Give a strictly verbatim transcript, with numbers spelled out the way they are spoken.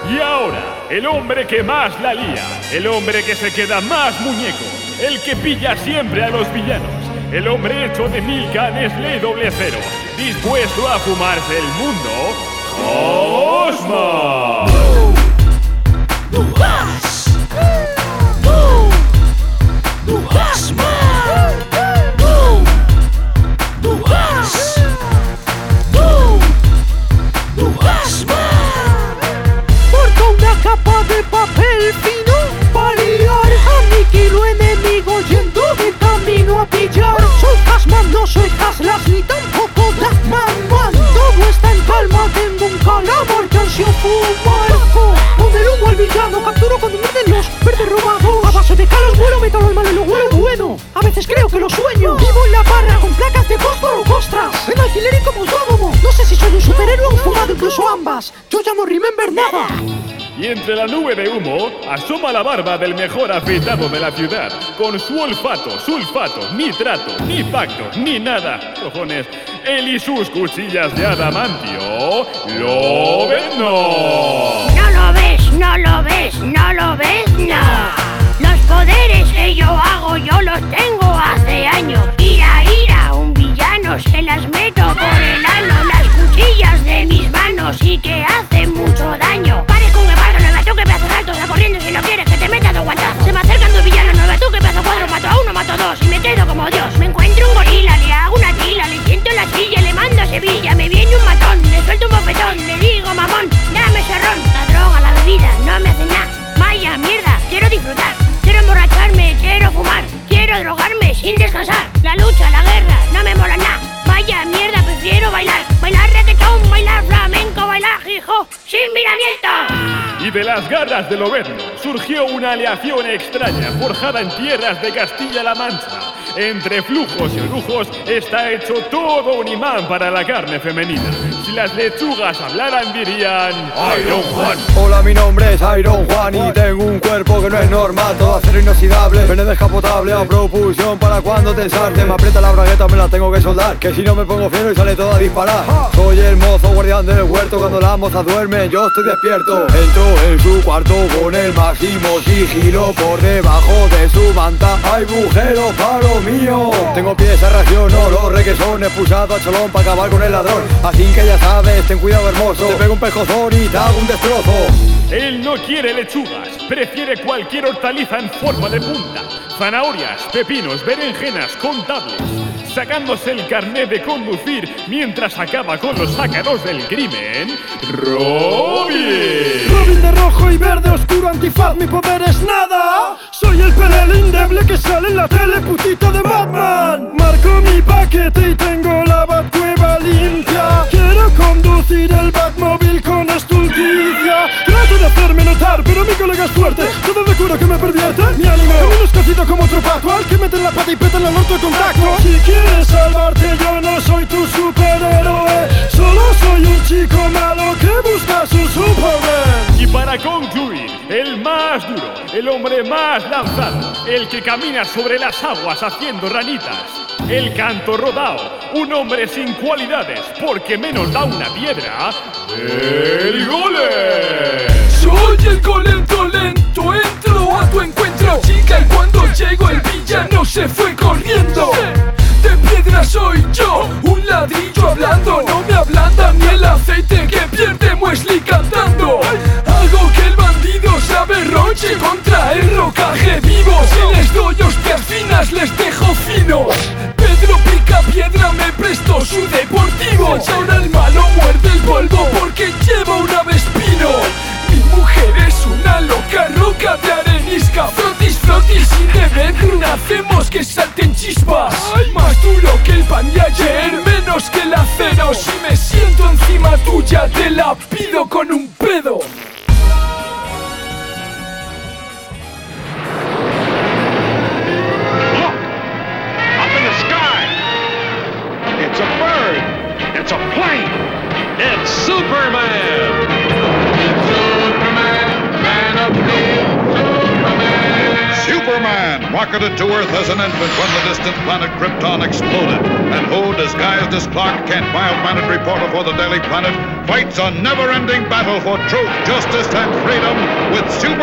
Y ahora, el hombre que más la lía, el hombre que se queda más muñeco, el que pilla siempre a los villanos, el hombre hecho de mil canes ley doble cero, dispuesto a fumarse el mundo, Osma. Porta una capa de papel fino para liar a mi kilo enemigo yendo de camino a pillar. Soy Hasman, no soy Haslas ni tampoco Darkman Man. Todo está en calma, tengo un calamar que ansio fumar. Con el humo al villano, capturo con muerden los verdes robados. A base de calos vuelo, meto lo malo y lo bueno bueno. A veces creo que lo sueño. Vivo en la barra con placas de fósforo, ostras. En alquiler y como autónomo. No sé si soy un superhéroe o un fumado, incluso ambas. Yo ya no remember nada. Y entre la nube de humo asoma la barba del mejor afeitado de la ciudad, con su olfato, sulfato, ni trato, ni pacto, ni nada. Cojones, él y sus cuchillas de adamantio, Lobezno. No lo ves, no lo ves, no lo ves, no. Los poderes que yo hago, yo los tengo hace años. Ira, ira, un villano se las meto por el ano. Las cuchillas de mis manos y que hacen mucho daño. Pare con el barro, no me toque pedazos altos, a corriendo si no quieres que te meta dos guantazos. Se me acercan dos villanos, no me toque pedazo cuatro, mato a uno, mato a dos y me quedo como Dios. Me encuentro un gorila, le hago una tila, le siento en la silla, le mando a Sevilla. Me viene un matón, le suelto un bofetón, le digo mamón, dame ese ron. La droga, la bebida, no me hace nada. Vaya mierda, quiero disfrutar, quiero emborracharme, quiero fumar, quiero drogarme sin descansar. La lucha, la guerra, no me mola nada. Vaya mierda, prefiero bailar, bailar reggaetón, bailar flamenco, bailar hijo, sin miramiento. Y de las garras de Lobezno surgió una aleación extraña forjada en tierras de Castilla-La Mancha. Entre flujos y lujos está hecho todo un imán para la carne femenina. Si las lechugas hablaran dirían Iron Juan. Hola, mi nombre es Iron Juan y tengo un cuerpo que no es normal. Todo acero inoxidable, pene descapotable a propulsión para cuando te ensarte. Me aprieta la bragueta, me la tengo que soldar, que si no me pongo fiero y sale todo a disparar. Soy el mozo guardián del huerto, cuando las mozas duermen yo estoy despierto. Entro en su cuarto con el máximo sigilo, por debajo de su manta hay agujeros para lo mío. Tengo pieza, ración, oro, requesón, expulsado a cholón para acabar con el ladrón. Así que ya sabes, ten cuidado hermoso, te pego un pejozón y te hago un destrozo. Él no quiere lechugas, prefiere cualquier hortaliza en forma de punta. Zanahorias, pepinos, berenjenas, contables, sacándose el carnet de conducir mientras acaba con los ácaros del crimen, Robin. Robin de rojo y verde oscuro, antifaz, mi poder es nada. Soy el perel indeble que sale en la tele, putita de Batman. Marco mi paquete y tengo la Batcueva limpia. Quiero conducir el Batmóvil con estulticia. Trato de hacerme notar, pero mi colega es fuerte. Todo de cura que me pervierte. Mi ánimo camino escocido como otro pato, al que mete la pata y peta en el orto de contacto. Si quieres salvarte yo no soy tu superhéroe, solo soy un chico malo que busca su Superman. Y para concluir, el más duro, el hombre más lanzado, el que camina sobre las aguas haciendo ranitas, el canto rodao, un hombre sin cualidades porque menos da una piedra, el golem. Soy el golem lento, entro a tu encuentro, chica, y cuando llego el villano se fue corriendo. De piedra soy yo, un ladrillo hablando, no me ablanda ni el aceite que pierde Wesley cantando. Hago que el bandido se aberroche contra el rocaje vivo. Si les doy hostias finas les dejo fino. Pedro pica piedra me prestó su deportivo, y ahora el malo muerde el polvo porque lleva un avespino. Mi mujer es una loca roca de arenisca, frotis frotis y de Bedroom hacemos que salten chispas. Más duro que el pan de ayer, menos que el acero. Si me siento encima tuya te la pido con un pedo. It's a bird! It's a plane! It's Superman! Superman, man of steel, Superman! Superman! Superman, rocketed to Earth as an infant when the distant planet Krypton exploded. And who, disguised as Clark Kent, mild-mannered reporter for the Daily Planet, fights a never-ending battle for truth, justice, and freedom with Superman.